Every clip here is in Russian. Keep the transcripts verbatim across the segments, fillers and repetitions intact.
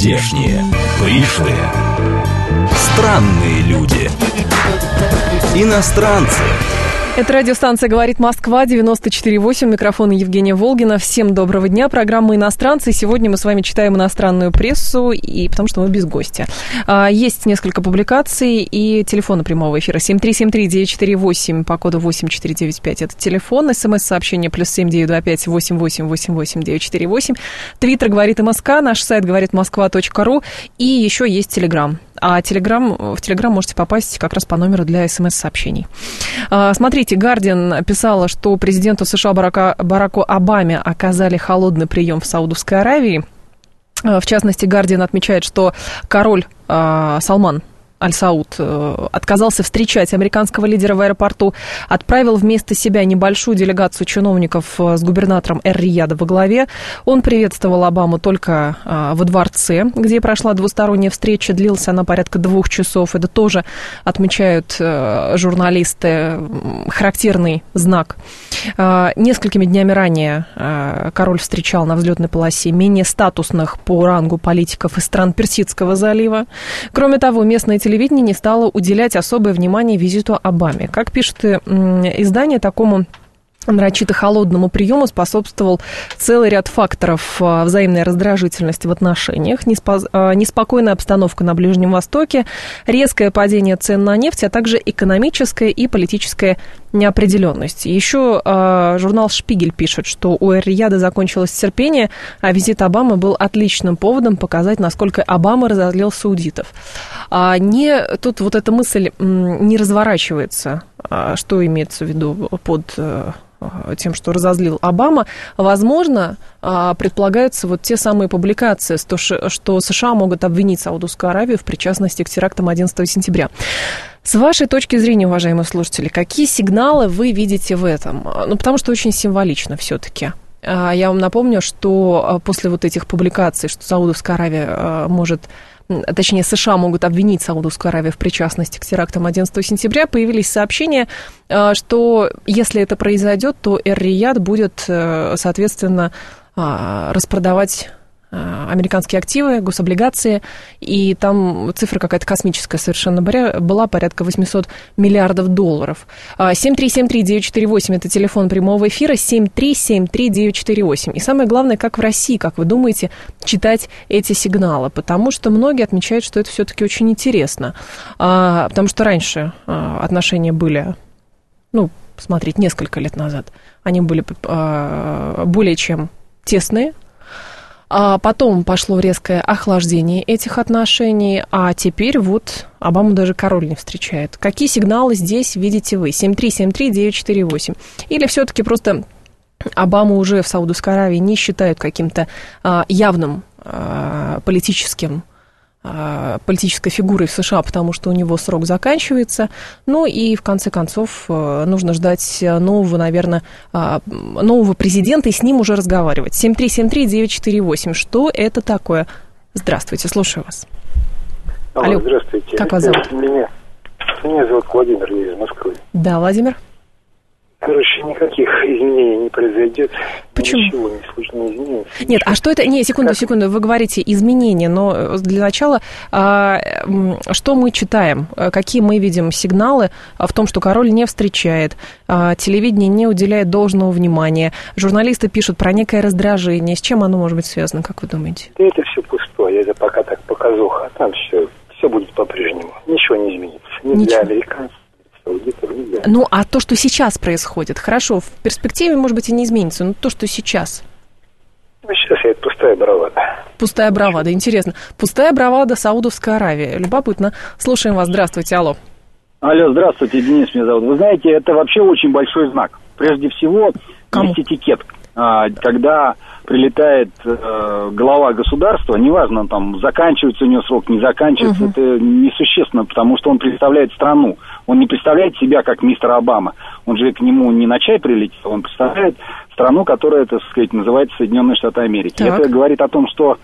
Здешние, пришлые, странные люди, иностранцы. Это радиостанция «Говорит Москва», девяносто четыре восемь, микрофон Евгения Волгина. Всем доброго дня, программа «Иностранцы». Сегодня мы с вами читаем иностранную прессу, и потому что мы без гостя. Есть несколько публикаций и телефоны прямого эфира. семь три семь три девять четыре восемь по коду восемь четыре девять пять. Это телефон. СМС-сообщение плюс семь девять два пять восемь восемь восемь восемь девять четыре восемь. Твиттер «Говорит МСК», наш сайт говорит москва точка ру. И еще есть Телеграм. А Telegram, в Телеграм можете попасть как раз по номеру для смс-сообщений. Смотрите, Гардиан писала, что президенту США Барака, Бараку Обаме оказали холодный прием в Саудовской Аравии. В частности, Гардиан отмечает, что король э, Салман Аль-Сауд отказался встречать американского лидера в аэропорту, отправил вместо себя небольшую делегацию чиновников с губернатором Эр-Рияда во главе. Он приветствовал Обаму только во дворце, где прошла двусторонняя встреча. Длилась она порядка двух часов. Это тоже отмечают журналисты. Характерный знак. Несколькими днями ранее король встречал на взлетной полосе менее статусных по рангу политиков из стран Персидского залива. Кроме того, местные телевидение Телевидение не стало уделять особое внимание визиту Обаме. Как пишет издание, такому нарочито холодному приему способствовал целый ряд факторов: взаимная раздражительность в отношениях, неспокойная обстановка на Ближнем Востоке, резкое падение цен на нефть, а также экономическая и политическая неопределенность. Еще э, журнал «Шпигель» пишет, что у Эр-Рияда закончилось терпение, а визит Обамы был отличным поводом показать, насколько Обама разозлил саудитов. А не, тут вот эта мысль м, не разворачивается, а, что имеется в виду под э, тем, что разозлил Обама. Возможно, э, предполагаются вот те самые публикации, что, что США могут обвинить Саудовскую Аравию в причастности к терактам одиннадцатого сентября. С вашей точки зрения, уважаемые слушатели, какие сигналы вы видите в этом? Ну, потому что очень символично все-таки. Я вам напомню, что после вот этих публикаций, что Саудовская Аравия может, точнее, США могут обвинить Саудовскую Аравию в причастности к терактам одиннадцатого сентября, появились сообщения, что если это произойдет, то Эр-Рияд будет, соответственно, распродавать американские активы, гособлигации, и там цифра какая-то космическая совершенно была, порядка восемьсот миллиардов долларов. семь три семь три девять четыре восемь, это телефон прямого эфира, семь три семь три девять четыре восемь. И самое главное, как в России, как вы думаете, читать эти сигналы, потому что многие отмечают, что это все-таки очень интересно, потому что раньше отношения были, ну, смотреть, несколько лет назад, они были более чем тесные. А потом пошло резкое охлаждение этих отношений, а теперь вот Обаму даже король не встречает. Какие сигналы здесь видите вы? семь три семь три девять четыре восемь. Или все-таки просто Обаму уже в Саудовской Аравии не считают каким-то а, явным а, политическим политической фигурой в США, потому что у него срок заканчивается. Ну и в конце концов нужно ждать нового, наверное, нового президента и с ним уже разговаривать. семь три семь три девять четыре восемь. Что это такое? Здравствуйте, слушаю вас. Алло, Алло. Здравствуйте. Как вас зовут? Меня, меня зовут Владимир, я из Москвы. Да, Владимир. Короче, никаких изменений не произойдет. Почему? Ничего не слышно, не изменится. Нет, а что это? Не, секунду, секунду, вы говорите изменения, но для начала, а, что мы читаем? Какие мы видим сигналы в том, что король не встречает, а, телевидение не уделяет должного внимания, журналисты пишут про некое раздражение. С чем оно может быть связано, как вы думаете? Да это все пустое, это пока так показуха, а там все, все будет по-прежнему, ничего не изменится. Ни Ничего. Для американцев. Ну, а то, что сейчас происходит, хорошо, в перспективе, может быть, и не изменится, но то, что сейчас. Ну, сейчас это пустая бравада. Пустая бравада, интересно. Пустая бравада Саудовской Аравии. Любопытно. Слушаем вас. Здравствуйте, алло. Алло, здравствуйте, Денис меня зовут. Вы знаете, это вообще очень большой знак. Прежде всего, Кому? есть этикет. Когда прилетает э, глава государства, неважно, он там заканчивается у него срок, не заканчивается, uh-huh. это несущественно, потому что он представляет страну. Он не представляет себя как мистер Обама. Он же к нему не на чай прилетел, он представляет страну, которая, так сказать, называется Соединенные Штаты Америки. Так. Это говорит о том, что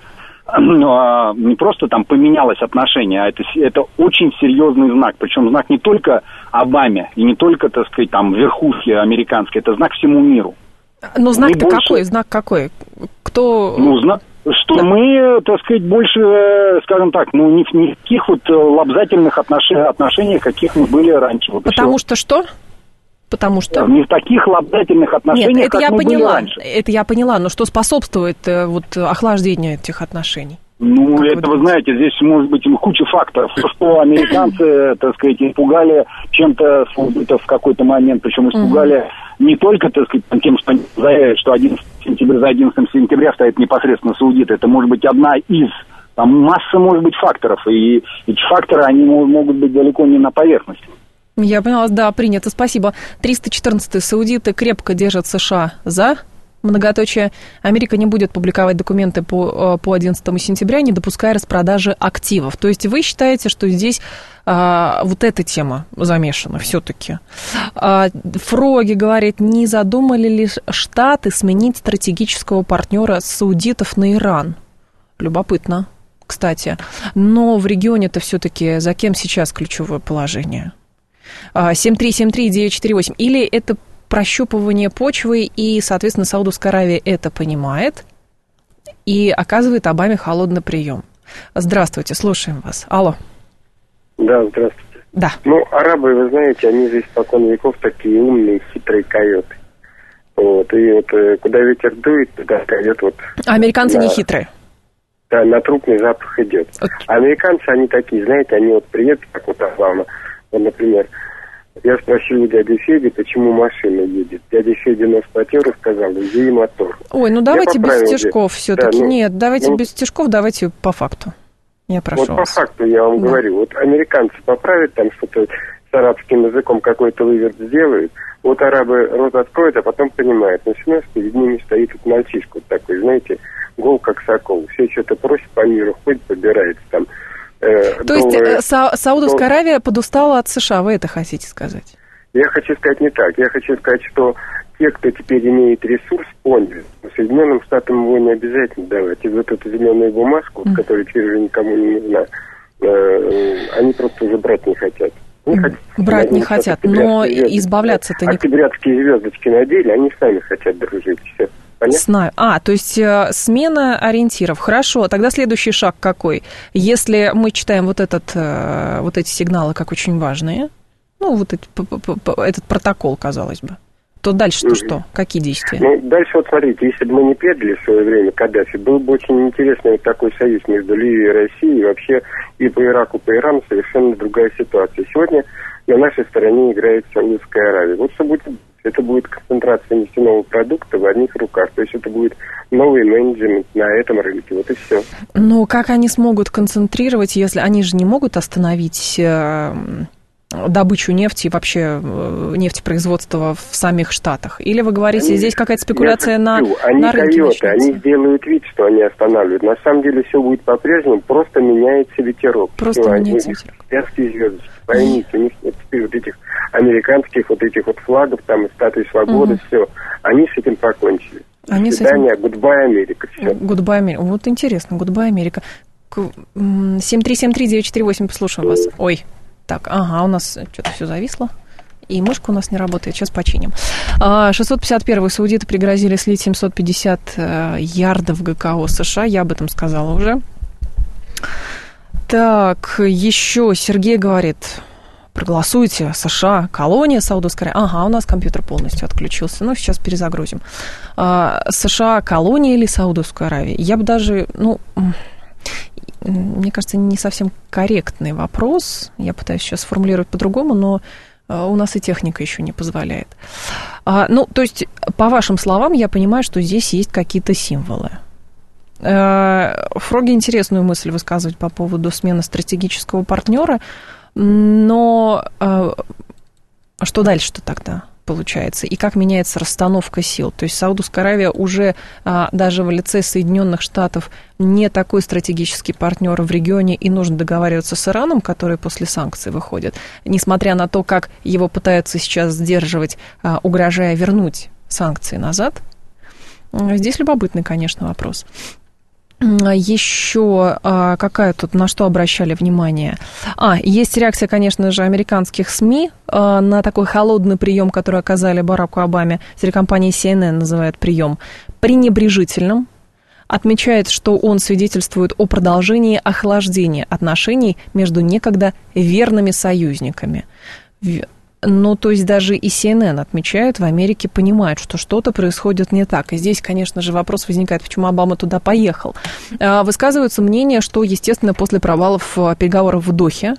ну, не просто там поменялось отношение, а это, это очень серьезный знак. Причем знак не только Обаме и не только, так сказать, там верхушки американской, это знак всему миру. Но знак-то больше... какой? Знак какой? Кто... Ну, знак, что мы, так сказать, больше, скажем так, ну, не в, не в таких вот лобзательных отношениях, отношениях, каких мы были раньше. Вот Потому что что? Потому что... Не в таких лобзательных отношениях, Нет, это как я мы поняла. были раньше. Это я поняла, но что способствует вот охлаждению этих отношений? Ну, как это, вы, вы знаете, здесь может быть куча факторов. Что американцы, так сказать, испугали чем-то в какой-то момент, причем испугали угу. не только, так сказать, тем, что они заявляют, что одиннадцатого сентября, за одиннадцатого сентября стоит непосредственно саудиты. Это может быть одна из, там масса может быть факторов, и эти факторы, они могут быть далеко не на поверхности. Я поняла, да, принято, спасибо. триста четырнадцатый саудиты крепко держат США за... Многоточие. Америка не будет публиковать документы по, по одиннадцатому сентября, не допуская распродажи активов. То есть вы считаете, что здесь а, вот эта тема замешана все-таки? А, Фроги говорит, не задумали ли Штаты сменить стратегического партнера саудитов на Иран? Любопытно, кстати. Но в регионе-то все-таки за кем сейчас ключевое положение? семь три семь три девять четыре восемь. Или это прощупывание почвы, и, соответственно, Саудовская Аравия это понимает и оказывает Обаме холодный прием. Здравствуйте, слушаем вас. Алло. Да, здравствуйте. Да. Ну, арабы, вы знаете, они же испокон веков такие умные, хитрые койоты. Вот, и вот куда ветер дует, туда койот вот... А американцы на, не хитрые? Да, на трупный запах идет. Okay. А американцы, они такие, знаете, они вот приедут, как вот Обама, вот, например... Я спросил у дяди Феди, почему машина едет. Дядя Федя нос потер и сказал, ей мотор. Ой, ну давайте без стишков все-таки. Да, ну, Нет, давайте ну, без стишков, давайте по факту. Я прошу Вот вас. по факту я вам да. говорю. Вот американцы поправят там что-то с арабским языком, какой-то выверт сделают. Вот арабы рот откроют, а потом понимают. Начинаешь, перед ними стоит вот мальчишка вот такой, знаете, гол как сокол. Все что-то просит по миру, ходит, побирается там. Э, То доллары, есть Са- Саудовская дол... Аравия подустала от США, вы это хотите сказать? Я хочу сказать не так. Я хочу сказать, что те, кто теперь имеет ресурс, поняли. Соединенным Штатам его не обязательно давать. И вот эту зеленую бумажку, mm. которая теперь уже никому не нужна, э, они просто уже брать не хотят. Не mm. хотят брать не хотят, но избавляться-то не... Октябрятские звездочки надели, они сами хотят дружить. Все. Понятно? Знаю. А, то есть э, смена ориентиров. Хорошо, тогда следующий шаг какой? Если мы читаем вот, этот, э, вот эти сигналы как очень важные, ну, вот эти, этот протокол, казалось бы, то дальше-то mm-hmm. что? Какие действия? Ну, дальше вот смотрите, если бы мы не предали в свое время Каддафи, был бы очень интересный вот такой союз между Ливией и Россией, и вообще и по Ираку, и по Ирану совершенно другая ситуация. Сегодня на нашей стороне играет Саудовская Аравия. Вот что будет? Это будет концентрация нефтяного продукта в одних руках. То есть это будет новый менеджмент на этом рынке. Вот и все. Ну, как они смогут концентрировать, если они же не могут остановить э, добычу нефти и вообще э, нефтепроизводства в самих Штатах? Или вы говорите, они, здесь какая-то спекуляция на, они на рынке койоты, они сделают вид, что они останавливают. На самом деле все будет по-прежнему, просто меняется ветерок. Просто все, меняется они, ветерок. Пятские звездочки. Поймите, у них нет теперь вот этих американских вот этих вот флагов, там, и статуи свободы, угу. все. Они с этим покончили. Они До свидания, гудбай, Америка. Гудбай, Америка. Вот интересно, гудбай, Америка. семь три семь три девять четыре восемь, послушаем вас. Ой, так, ага, у нас что-то все зависло. И мышка у нас не работает, сейчас починим. шестьсот пятьдесят первый саудиты пригрозили слить семьсот пятьдесят ярдов ГКО США, я об этом сказала уже. Так, еще Сергей говорит, проголосуйте, США, колония Саудовской Аравии. Ага, у нас компьютер полностью отключился, ну, сейчас перезагрузим. США, колония или Саудовская Аравия? Я бы даже, ну, мне кажется, не совсем корректный вопрос. Я пытаюсь сейчас сформулировать по-другому, но у нас и техника еще не позволяет. Ну, то есть, по вашим словам, я понимаю, что здесь есть какие-то символы. Фроги интересную мысль высказывать по поводу смены стратегического партнера, но что дальше-то тогда получается? И как меняется расстановка сил? То есть Саудовская Аравия уже даже в лице Соединенных Штатов не такой стратегический партнер в регионе, и нужно договариваться с Ираном, который после санкций выходит, несмотря на то, как его пытаются сейчас сдерживать, угрожая вернуть санкции назад. Здесь любопытный, конечно, вопрос. Еще какая тут, на что обращали внимание? А, есть реакция, конечно же, американских СМИ на такой холодный прием, который оказали Бараку Обаме. Телекомпания си эн эн называет прием пренебрежительным. отмечает, что он свидетельствует о продолжении охлаждения отношений между некогда верными союзниками. Ну, то есть даже и си эн эн отмечают, в Америке понимают, что что-то происходит не так. И здесь, конечно же, вопрос возникает, почему Обама туда поехал. Высказываются мнения, что, естественно, после провалов переговоров в Дохе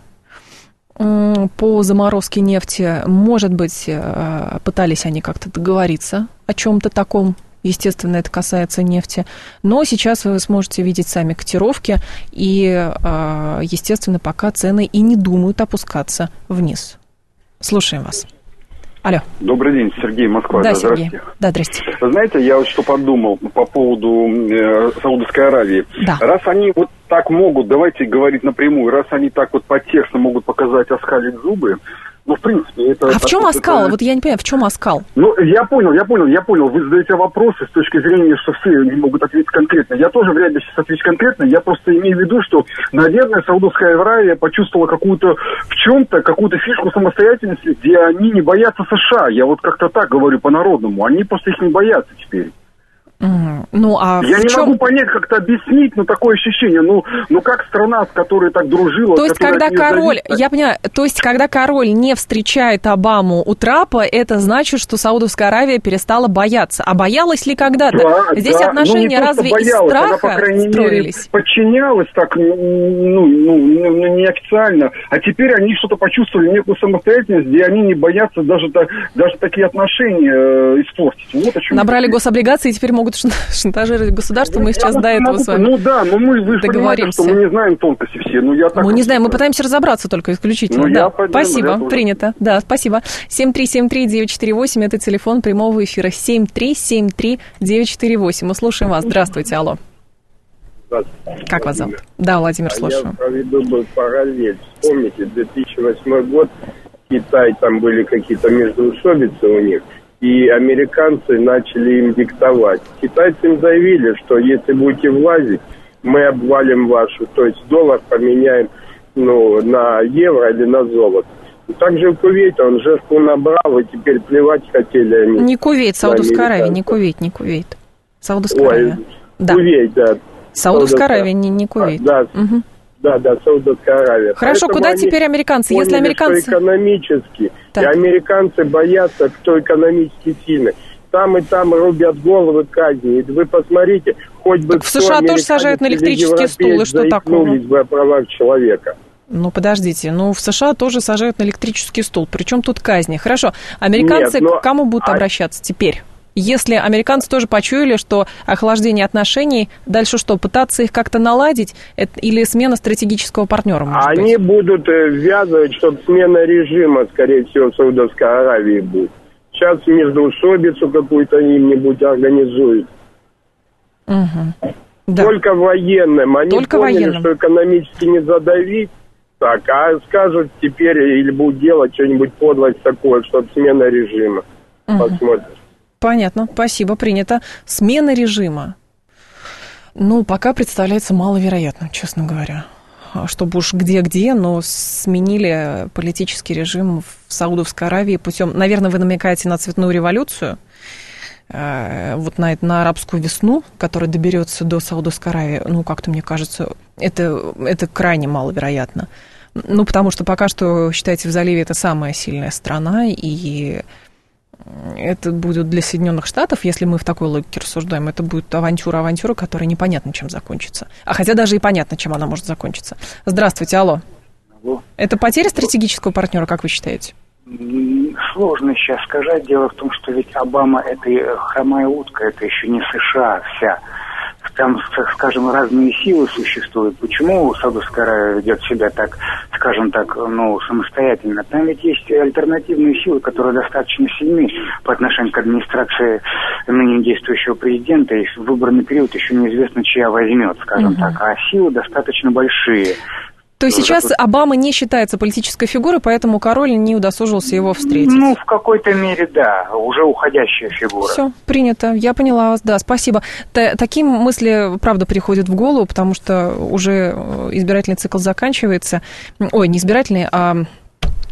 по заморозке нефти, может быть, пытались они как-то договориться о чем-то таком. Естественно, это касается нефти. Но сейчас вы сможете видеть сами котировки. И, естественно, пока цены и не думают опускаться вниз. Слушаем вас. Алло. Добрый день, Сергей, Москва. Да, да, Сергей. Здравствуйте. Да, здрасте. Вы знаете, я вот что подумал по поводу э, Саудовской Аравии. Да. Раз они вот так могут, давайте говорить напрямую, раз они так вот по тексту могут показать, оскалить зубы, ну, в принципе, это... А в чем оскал? Это... Вот я не понимаю, в чем оскал? Ну, я понял, я понял, я понял. Вы задаете вопросы с точки зрения, что все не могут ответить конкретно. Я тоже вряд ли сейчас отвечу конкретно. Я просто имею в виду, что, наверное, Саудовская Аравия почувствовала какую-то в чем-то, какую-то фишку самостоятельности, где они не боятся США. Я вот как-то так говорю по-народному. Они просто их не боятся теперь. Mm. Ну, а я не чем... могу понять, как-то объяснить, но такое ощущение, ну, ну как страна, с которой так дружила... То есть, когда король, зависит... я понимаю, то есть, когда король не встречает Обаму у трапа, это значит, что Саудовская Аравия перестала бояться. А боялась ли когда-то? Да, Здесь да. отношения ну, разве боялась, из страха она, по крайней строились? Мере, подчинялась так, ну, ну, ну, неофициально, а теперь они что-то почувствовали, некую самостоятельность, где они не боятся даже, даже такие отношения э, испортить. Вот о чем Набрали гособлигации и теперь могут шантажировать государство, мы сейчас я до этого могу, с вами Ну да, но мы, вы же понимаете, что мы не знаем тонкости все. Ну, я так мы вот не знаем, мы считаю. пытаемся разобраться только исключительно. Ну, да. я понимаю, Спасибо, я принято. Да, спасибо. семь три семь три девять четыре восемь, это телефон прямого эфира. семь три семь три девять четыре восемь. Мы слушаем вас. Здравствуйте, алло. Здравствуйте. Как вас зовут? Да, Владимир, а слушаю. Я проведу бы параллель. Вспомните, две тысячи восьмой год, Китай, там были какие-то междоусобицы у них, и американцы начали им диктовать. Китайцы им заявили, что если будете влазить, мы обвалим вашу, то есть доллар поменяем ну, на евро или на золото. И также в Кувейте он жертву набрал, и теперь плевать хотели они. Не Кувейт, Саудовская Аравия, не Кувейт, не Кувейт. Саудовская Ой, Аравия. Да. Кувейт, да. Саудовская Аравия, не, не Кувейт. Да, угу. да, да, Саудовская Аравия. Хорошо, Поэтому куда теперь американцы? поняли, Если американцы... что экономически, так. и американцы боятся, кто экономически сильный. Там и там рубят головы казни. И вы посмотрите, хоть бы так в США тоже сажают на электрические стулы, что такого? бы о правах человека. Ну, подождите, ну, в США тоже сажают на электрический стул. Причем тут казни? Хорошо, американцы Нет, но... к кому будут а... обращаться теперь? Если американцы тоже почуяли, что охлаждение отношений, дальше что, пытаться их как-то наладить? Это, или смена стратегического партнера, может Они быть? будут ввязывать, чтобы смена режима, скорее всего, в Саудовской Аравии будет. Сейчас междоусобицу какую-то им-нибудь организуют. Угу. Да. Только военным. Они Только поняли, военным. что экономически не задавить. Так, а скажут теперь, или будут делать что-нибудь подлость такое, чтобы смена режима. Угу. Посмотрим. Понятно, спасибо, принято. Смена режима. Ну, пока представляется маловероятным, честно говоря. Чтобы уж где-где, но сменили политический режим в Саудовской Аравии путем... Наверное, вы намекаете на цветную революцию, вот на, на арабскую весну, которая доберется до Саудовской Аравии. Ну, как-то мне кажется, это, это крайне маловероятно. Ну, потому что пока что, считайте, в заливе это самая сильная страна, и это будет для Соединенных Штатов, если мы в такой логике рассуждаем, это будет авантюра-авантюра, которая непонятно чем закончится. А хотя даже и понятно, чем она может закончиться. Здравствуйте, алло. Алло. Это потеря стратегического партнера, как вы считаете? Сложно сейчас сказать. Дело в том, что ведь Обама — это хромая утка, это еще не США вся. Там, скажем, разные силы существуют. Почему Саудовская Аравия ведет себя так, скажем так, ну, самостоятельно? Там ведь есть альтернативные силы, которые достаточно сильны по отношению к администрации ныне действующего президента. И в выборный период еще неизвестно, чья возьмет, скажем угу. так. А силы достаточно большие. То есть сейчас тут... Обама не считается политической фигурой, поэтому король не удосужился его встретить? Ну, в какой-то мере, да. Уже уходящая фигура. Все, принято. Я поняла вас, да, спасибо. Т- такие мысли, правда, приходят в голову, потому что уже избирательный цикл заканчивается. Ой, не избирательный, а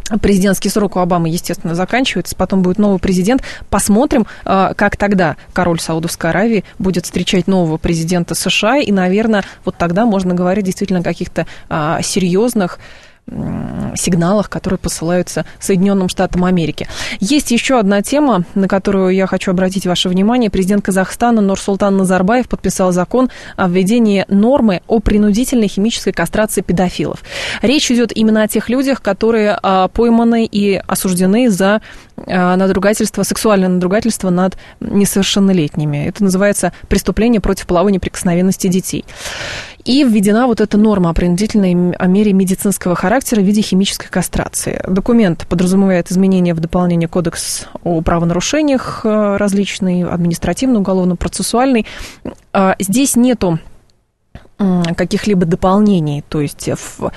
Президентский срок у Обамы, естественно, заканчивается, потом будет новый президент. Посмотрим, как тогда король Саудовской Аравии будет встречать нового президента США, и, наверное, вот тогда можно говорить действительно о каких-то серьезных сигналах, которые посылаются Соединенным Штатам Америки. Есть еще одна тема, на которую я хочу обратить ваше внимание. Президент Казахстана Нурсултан Назарбаев подписал закон о введении нормы о принудительной химической кастрации педофилов. Речь идет именно о тех людях, которые а, пойманы и осуждены за а, надругательство, сексуальное надругательство над несовершеннолетними. Это называется преступление против половой неприкосновенности детей. И введена вот эта норма о принудительной мере медицинского характера в виде химической кастрации. Документ подразумевает изменения в дополнение Кодекс о правонарушениях различные, административный, уголовно-процессуальный. Здесь нету каких-либо дополнений, то есть в,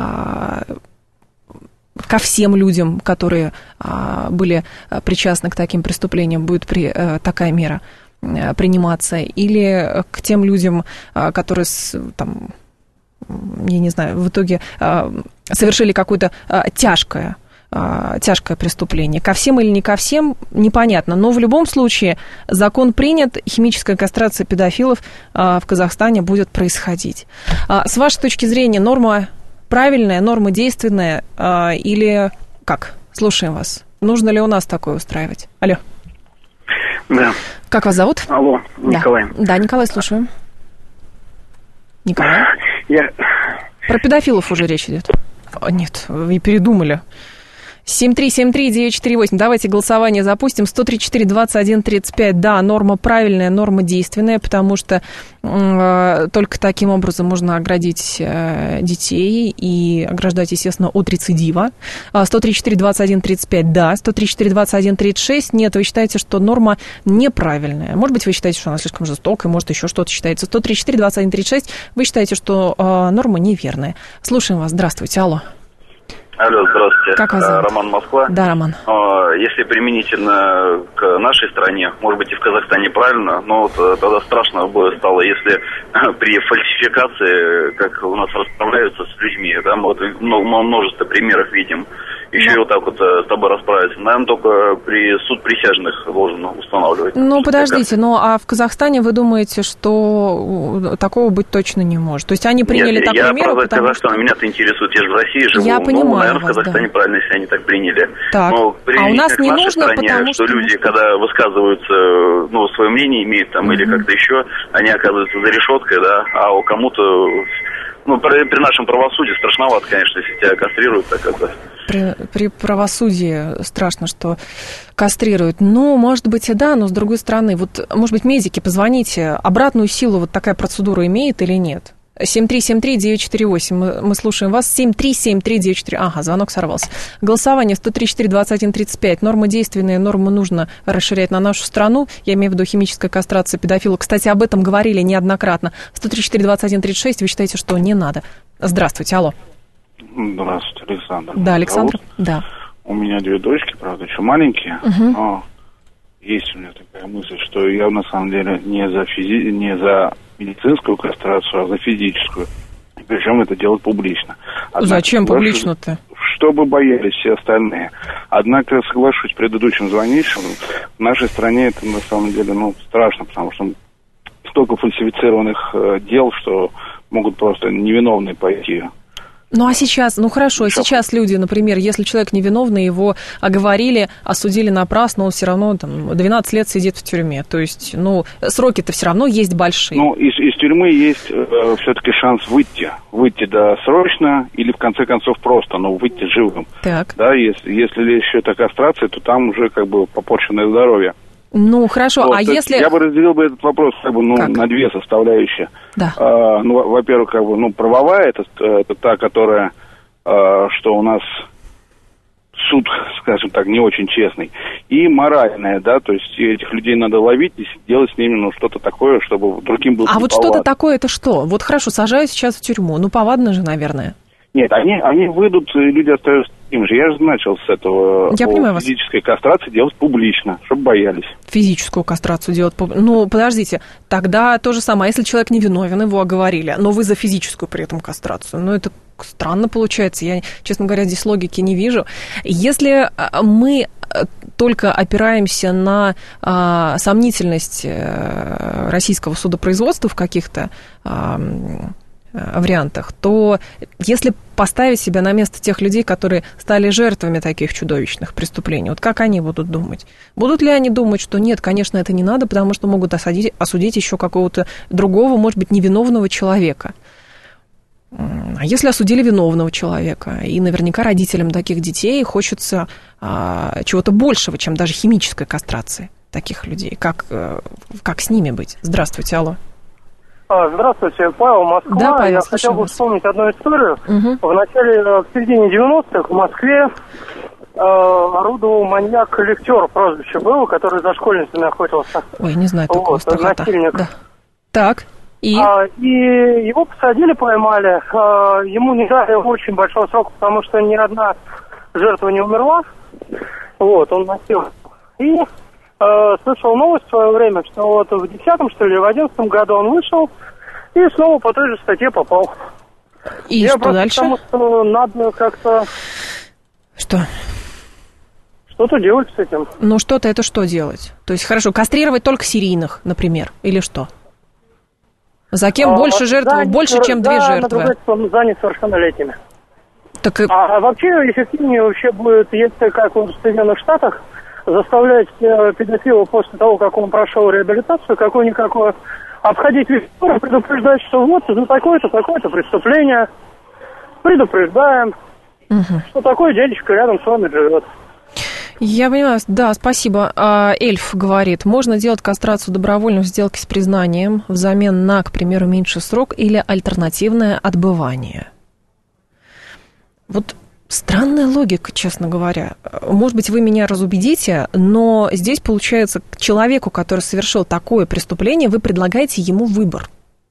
ко всем людям, которые были причастны к таким преступлениям, будет при, такая мера приниматься, или к тем людям, которые, там, я не знаю, в итоге совершили какое-то тяжкое, тяжкое преступление. Ко всем или не ко всем, непонятно. Но в любом случае закон принят, химическая кастрация педофилов в Казахстане будет происходить. С вашей точки зрения, норма правильная, норма действенная или как? Слушаем вас. Нужно ли у нас такое устраивать? Алло. Да. Как вас зовут? Алло, Николай. Да, да, Николай, слушаю. Николай? Я... Про педофилов уже речь идет. О, нет, вы передумали. семь три семь три девять четыре восемь. Давайте голосование запустим. сто тридцать четыре двадцать один тридцать пять. Да, норма правильная, норма действенная, потому что э, только таким образом можно оградить э, детей и ограждать, естественно, от рецидива. сто тридцать четыре двадцать один тридцать пять. Да. сто тридцать четыре двадцать один тридцать шесть. Нет, вы считаете, что норма неправильная. Может быть, вы считаете, что она слишком жестокая, может, еще что-то считается. сто тридцать четыре двадцать один тридцать шесть. Вы считаете, что э, норма неверная. Слушаем вас. Здравствуйте. Алло. Алло, здравствуйте. Как вас зовут? Роман, Москва. Да, Роман. Если применительно к нашей стране, может быть, и в Казахстане правильно, но вот тогда страшно бы стало, если при фальсификации, как у нас расправляются с людьми, да, мы вот множество примеров видим, еще и вот так вот с тобой расправиться. Наверное, только при суд присяжных должен устанавливать. Ну, подождите, ну, а в Казахстане вы думаете, что такого быть точно не может? То есть они приняли Нет, такую я меру, про потому Казахстан, что... меня-то интересует, я же в России живу. Я понимаю ну, наверное, вас, в Казахстане да. правильно, если они так приняли. Так. Но А у нас не в нашей нужно, стране, потому что, что... люди, когда высказываются, ну, свое мнение имеют там, mm-hmm. или как-то еще, они оказываются за решеткой, да, а у кому-то... Ну, при, при нашем правосудии страшновато, конечно, если тебя кастрируют, так это... При, при правосудии страшно, что кастрируют. Ну, может быть, и да, но с другой стороны, вот, может быть, медики, позвоните, обратную силу вот такая процедура имеет или нет? семь три семь три девять четыре восемь. Мы, мы слушаем вас. семь три семь три девять четыре. Ага, звонок сорвался. Голосование сто тридцать четыре двадцать один тридцать пять. Нормы действенные, нормы нужно расширять на нашу страну. Я имею в виду химическая кастрация педофила. Кстати, об этом говорили неоднократно. сто тридцать четыре двадцать один тридцать шесть. Вы считаете, что не надо? Здравствуйте, алло. Здравствуйте, Александр. Да, Александр, зовут. да. У меня две дочки, правда, еще маленькие. Угу. Но есть у меня такая мысль, что я на самом деле не за физи... не за медицинскую кастрацию, а за физическую. Причем это делать публично. Однако, зачем публично-то? Чтобы боялись все остальные. Однако, соглашусь с предыдущим звонившим, в нашей стране это на самом деле ну, страшно, потому что столько фальсифицированных э, дел, что могут просто невиновные пойти. Ну, а сейчас, ну, хорошо, сейчас люди, например, если человек невиновный, его оговорили, осудили напрасно, он все равно там двенадцать лет сидит в тюрьме. То есть, ну, сроки-то все равно есть большие. Ну, из, из тюрьмы есть э, все-таки шанс выйти. Выйти досрочно или, в конце концов, просто, но выйти живым. Так. Да, если, если еще это кастрация, то там уже как бы попорченное здоровье. Ну, хорошо, вот, а если... Я бы разделил бы этот вопрос как бы, ну, как? на две составляющие. Да. А, ну, во-первых, как бы, ну, правовая, это, это та, которая, а, что у нас суд, скажем так, не очень честный. И моральная, да, то есть этих людей надо ловить и делать с ними, ну, что-то такое, чтобы другим было А вот неповадно. что-то такое, это что? Вот хорошо, сажают сейчас в тюрьму, ну, повадно же, наверное. Нет, они, они выйдут, люди остаются Им же я же начал с этого. Я понимаю вас. Физической кастрации делать публично, чтобы боялись. Физическую кастрацию делать публично. Ну, подождите, тогда то же самое. Если человек невиновен, его оговорили, но вы за физическую при этом кастрацию. Ну, это странно получается. Я, честно говоря, здесь логики не вижу. Если мы только опираемся на а, сомнительность а, российского судопроизводства в каких-то а, вариантах, то если поставить себя на место тех людей, которые стали жертвами таких чудовищных преступлений, вот как они будут думать? Будут ли они думать, что нет, конечно, это не надо, потому что могут осудить, осудить еще какого-то другого, может быть, невиновного человека? А если осудили виновного человека, и наверняка родителям таких детей хочется а, чего-то большего, чем даже химической кастрации таких людей, как, как с ними быть? Здравствуйте, алло. Здравствуйте, Павел, Москва. Да, Павел, я хотел бы вас. вспомнить одну историю. Угу. В начале, в середине девяностых в Москве э, орудовал маньяк Лифтер, прозвище было, который за школьницами охотился. Ой, не знаю такого, вот, страхота. насильник. Да. Так, и? А, и его посадили, поймали. А, ему не дали очень большого срока, потому что ни одна жертва не умерла. Вот, он носил. И слышал новость в свое время, что вот в десятом, что ли, в одиннадцатом году он вышел и снова по той же статье попал. И Я что просто дальше? Потому что надо как-то... Что? Что-то делать с этим. Ну, что-то это что делать? То есть, хорошо, кастрировать только серийных, например, или что? За кем а, больше жертв, занят, больше, чем да, две жертвы? Да, он занят совершеннолетними. Так... А, а вообще эффективнее вообще будет, если, как в Соединенных Штатах, заставлять педофила после того, как он прошел реабилитацию, какую-никакую, обходить весь мир, предупреждать, что вот за такое-то, такое-то преступление, предупреждаем, угу. что такой дядечка рядом с вами живет. Я понимаю, да, спасибо. Эльф говорит, можно делать кастрацию добровольно в сделке с признанием взамен на, к примеру, меньший срок или альтернативное отбывание. Вот странная логика, честно говоря. Может быть, вы меня разубедите, но здесь, получается, человеку, который совершил такое преступление, вы предлагаете ему выбор.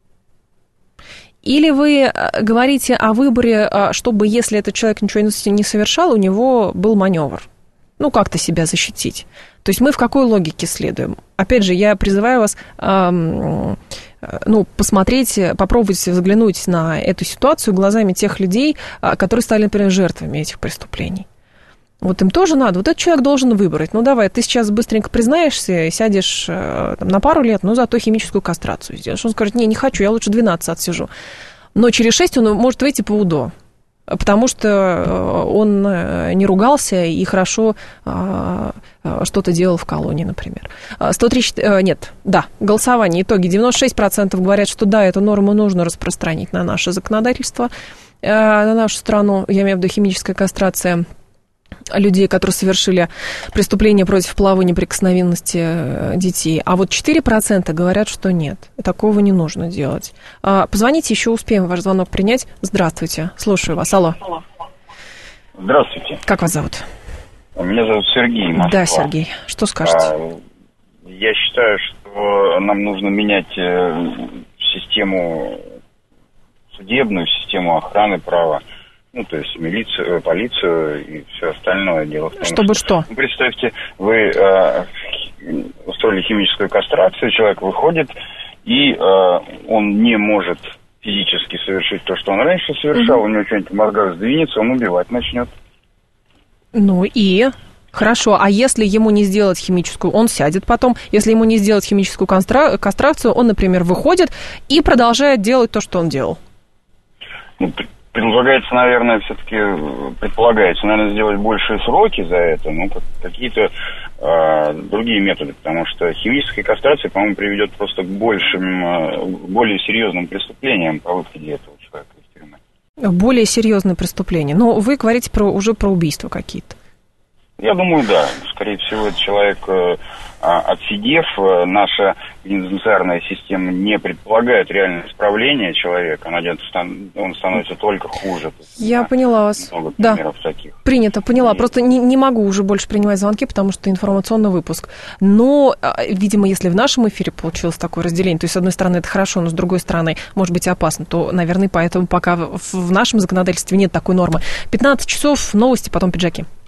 Или вы говорите о выборе, чтобы, если этот человек ничего не совершал, у него был маневр. Ну, как-то себя защитить. То есть мы в какой логике следуем? Опять же, я призываю вас эм, ну, посмотреть, попробовать взглянуть на эту ситуацию глазами тех людей, которые стали, например, жертвами этих преступлений. Вот им тоже надо. Вот этот человек должен выбрать. Ну, давай, ты сейчас быстренько признаешься, сядешь там, на пару лет, но зато химическую кастрацию сделаешь. Он скажет, не, не хочу, я лучше двенадцать отсижу. Но через шесть он может выйти по УДО. Потому что он не ругался и хорошо что-то делал в колонии, например. сто тридцать, нет, да, голосование, итоги. девяносто шесть процентов говорят, что да, эту норму нужно распространить на наше законодательство, на нашу страну, я имею в виду химическая кастрация людей, которые совершили преступления против половой неприкосновенности детей. А вот четыре процента говорят, что нет, такого не нужно делать. Позвоните, еще успеем ваш звонок принять. Здравствуйте, слушаю вас. Алло. Здравствуйте. Как вас зовут? Меня зовут Сергей, Москва. Да, Сергей. Что скажете? Я считаю, что нам нужно менять систему судебную, систему охраны права. Ну, то есть милицию, полицию и все остальное дело в том, Чтобы что? что? Ну, представьте, вы э, устроили химическую кастрацию, человек выходит, и э, он не может физически совершить то, что он раньше совершал, угу. у него что-нибудь в мозгах сдвинется, он убивать начнет. Ну и... Хорошо, а если ему не сделать химическую, он сядет потом, если ему не сделать химическую кастра... кастрацию, он, например, выходит и продолжает делать то, что он делал? Ну, предлагается, наверное, все-таки, предполагается, наверное, сделать большие сроки за это, ну, какие-то э, другие методы, потому что химическая кастрация, по-моему, приведет просто к большим, э, более серьезным преступлениям по выходе этого человека из тюрьмы. Более серьезные преступления. Но вы говорите про, уже про убийства какие-то. Я думаю, да. Скорее всего, этот человек, э, отсидев, э, наша пенитенциарная система не предполагает реальное исправление человека, он становится только хуже. Я поняла вас. Много да. примеров таких. Принято, поняла. Просто не, не могу уже больше принимать звонки, потому что информационный выпуск. Но, видимо, если в нашем эфире получилось такое разделение, то есть, с одной стороны, это хорошо, но с другой стороны, может быть и опасно, то, наверное, поэтому пока в нашем законодательстве нет такой нормы. пятнадцать часов, новости, потом пиджаки.